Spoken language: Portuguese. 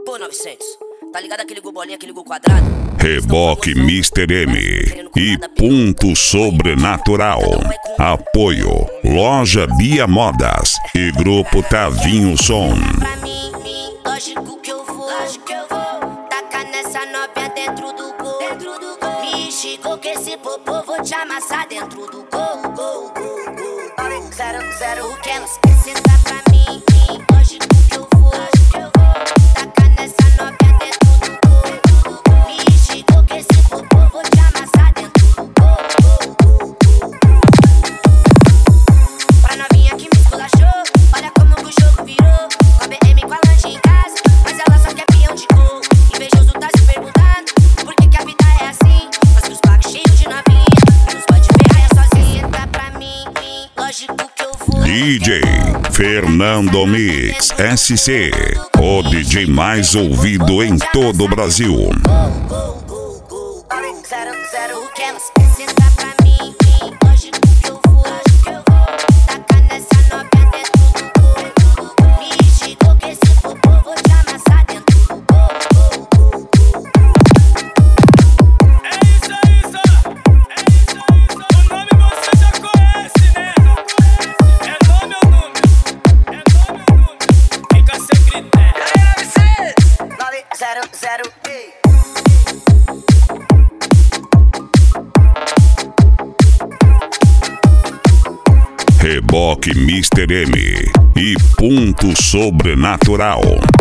Pô, 900, tá ligado aquele gol bolinha, aquele gol quadrado? Reboque Mr. M e Ponto Sobrenatural. Apoio Loja Bia Modas e Grupo Tavinho Som. Pra mim, lógico que eu vou tacar nessa novinha dentro do gol. Me chegou que esse popô vou te amassar dentro do gol. 0-0, o que elas querem sentar pra mim, lógico que eu vou tacar nessa novinha dentro do gol. Me chegou que esse popô vou te amassar dentro do gol. Pra novinha que me esculachou, olha como que o jogo virou. Com a BM com a lanche em casa, mas ela só quer peão de gol. Invejoso tá se perguntando por que a vida é assim. Mas que os pacos cheios de novinha, nos pode ferrar sozinha. Senta pra mim, lógico que eu vou. DJ Fernando Mix SC, o DJ mais ouvido em todo o Brasil. 0-0, o que elas querem sentar pra mim, lógico que eu vou tacar nessa novinha dentro do gol. Me chegou que esse popô vou te amassar dentro do gol. É isso, o nome você já conhece, né? É nome ou número? Fica sem critério. 900, ei. Reboque Mr. M e Ponto Sobrenatural.